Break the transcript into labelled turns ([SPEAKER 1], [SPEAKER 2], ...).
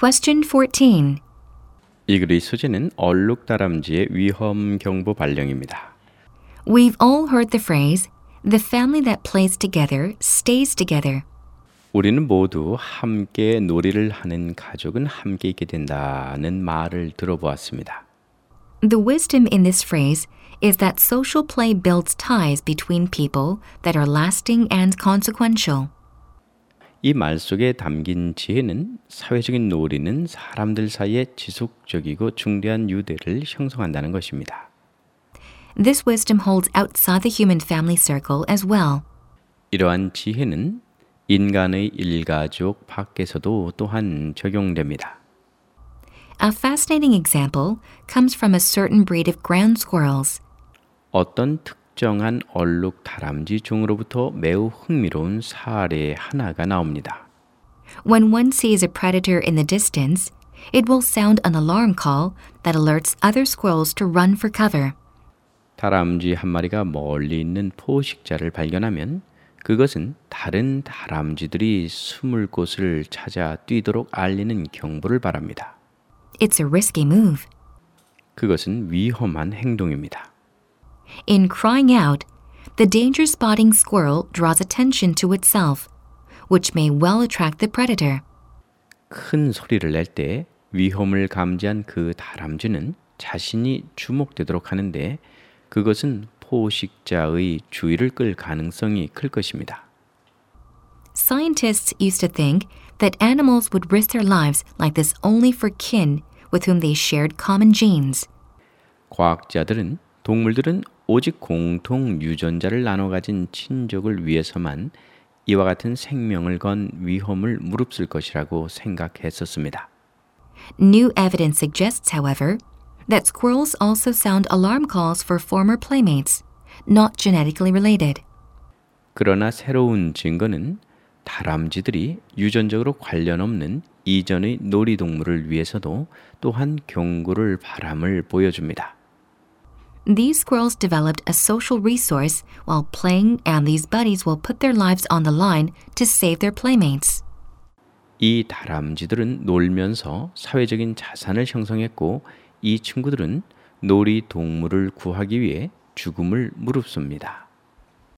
[SPEAKER 1] Question 14.
[SPEAKER 2] 이 글의 소재는 얼룩다람쥐의 위험 경보 발령입니다.
[SPEAKER 1] We've all heard the phrase, the family that plays together stays together.
[SPEAKER 2] 우리는 모두 함께 놀이를 하는 가족은 함께 있게 된다는 말을 들어보았습니다.
[SPEAKER 1] The wisdom in this phrase is that social play builds ties between people that are lasting and consequential.
[SPEAKER 2] 이 말 속에 담긴 지혜는 사회적인 놀이는 사람들 사이에 지속적이고 중대한 유대를 형성한다는 것입니다.
[SPEAKER 1] This wisdom holds outside the human family circle as well.
[SPEAKER 2] 이러한 지혜는 인간의 일가족 밖에서도 또한 적용됩니다.
[SPEAKER 1] A fascinating example comes from a certain breed of ground squirrels.
[SPEAKER 2] 어떤 특정한 얼룩 다람쥐 종으로부터 매우 흥미로운 사례 하나가 나옵니다.
[SPEAKER 1] When one sees a predator in the distance, it will sound an alarm call that alerts other squirrels to run for cover.
[SPEAKER 2] 다람쥐 한 마리가 멀리 있는 포식자를 발견하면 그것은 다른 다람쥐들이 숨을 곳을 찾아 뛰도록 알리는 경보를 바랍니다.
[SPEAKER 1] It's a risky move.
[SPEAKER 2] 그것은 위험한 행동입니다.
[SPEAKER 1] In crying out, the danger spotting squirrel draws attention to itself, which may well attract the predator.
[SPEAKER 2] 큰 소리를 낼 때 위험을 감지한 그 다람쥐는 자신이 주목되도록 하는데 그것은 포식자의 주의를 끌 가능성이 클 것입니다.
[SPEAKER 1] Scientists used to think that animals would risk their lives like this only for kin with whom they shared common genes.
[SPEAKER 2] 과학자들은 동물들은 오직 공통 유전자를 나눠 가진 친족을 위해서만 이와 같은 생명을 건 위험을 무릅쓸 것이라고 생각했었습니다.
[SPEAKER 1] New evidence suggests, however, that squirrels also sound alarm calls for former playmates, not genetically related.
[SPEAKER 2] 그러나 새로운 증거는 다람쥐들이 유전적으로 관련 없는 이전의 놀이동물을 위해서도 또한 경고를 바람을 보여줍니다.
[SPEAKER 1] These squirrels developed a social resource while playing, and these buddies will put their lives on the line to save their playmates.
[SPEAKER 2] 이 다람쥐들은 놀면서 사회적인 자산을 형성했고 이 친구들은 놀이동물을 구하기 위해 죽음을 무릅씁니다.